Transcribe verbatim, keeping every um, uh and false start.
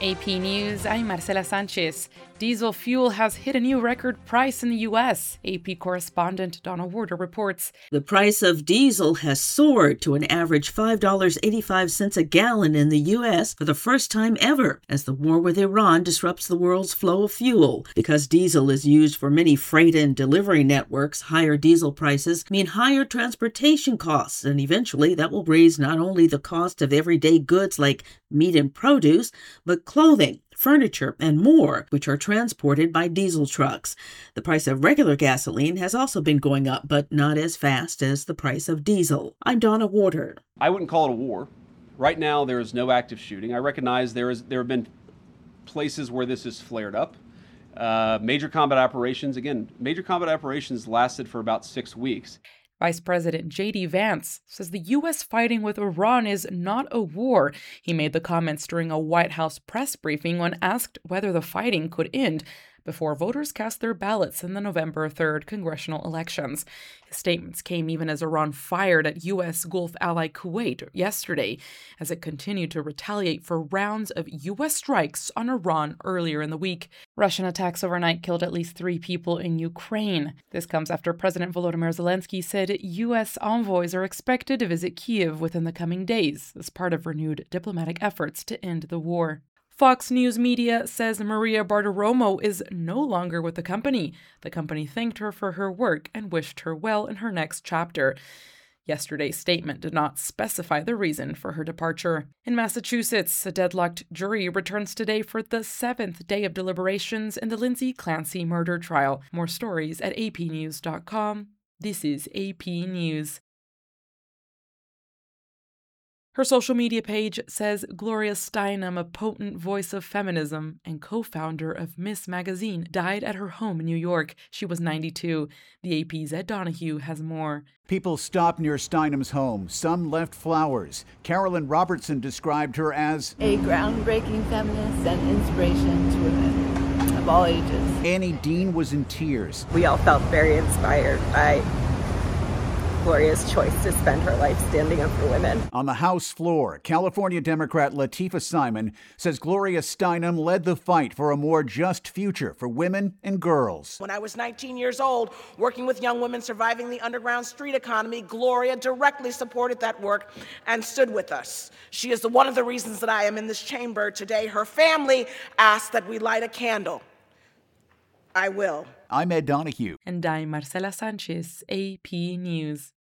A P News, I'm Marcela Sanchez. Diesel fuel has hit a new record price in the U S. A P correspondent Donna Warder reports. The price of diesel has soared to an average five dollars and eighty-five cents a gallon in the U S for the first time ever, as the war with Iran disrupts the world's flow of fuel. Because diesel is used for many freight and delivery networks, higher diesel prices mean higher transportation costs, and eventually that will raise not only the cost of everyday goods like meat and produce, but clothing, furniture, and more, which are transported by diesel trucks. The price of regular gasoline has also been going up, but not as fast as the price of diesel. I'm Donna Warder. I wouldn't call it a war. Right now, there is no active shooting. I recognize there is there have been places where this has flared up. Uh, major combat operations, again, major combat operations lasted for about six weeks. Vice President J D Vance says the U S fighting with Iran is not a war. He made the comments during a White House press briefing when asked whether the fighting could end before voters cast their ballots in the November third congressional elections. His statements came even as Iran fired at U S Gulf ally Kuwait yesterday as it continued to retaliate for rounds of U S strikes on Iran earlier in the week. Russian attacks overnight killed at least three people in Ukraine. This comes after President Volodymyr Zelensky said U S envoys are expected to visit Kyiv within the coming days as part of renewed diplomatic efforts to end the war. Fox News Media says Maria Bartiromo is no longer with the company. The company thanked her for her work and wished her well in her next chapter. Yesterday's statement did not specify the reason for her departure. In Massachusetts, a deadlocked jury returns today for the seventh day of deliberations in the Lindsay Clancy murder trial. More stories at a p news dot com. This is A P News. Her social media page says Gloria Steinem, a potent voice of feminism and co-founder of Miss Magazine, died at her home in New York. She was ninety-two. The A P's Ed Donahue has more. People stopped near Steinem's home. Some left flowers. Carolyn Robertson described her as a groundbreaking feminist and inspiration to women of all ages. Annie Dean was in tears. We all felt very inspired by Gloria's choice to spend her life standing up for women. On the House floor, California Democrat Latifah Simon says Gloria Steinem led the fight for a more just future for women and girls. When I was nineteen years old, working with young women surviving the underground street economy, Gloria directly supported that work and stood with us. She is the, one of the reasons that I am in this chamber today. Her family asked that we light a candle. I will. I'm Ed Donahue. And I'm Marcela Sanchez, A P News.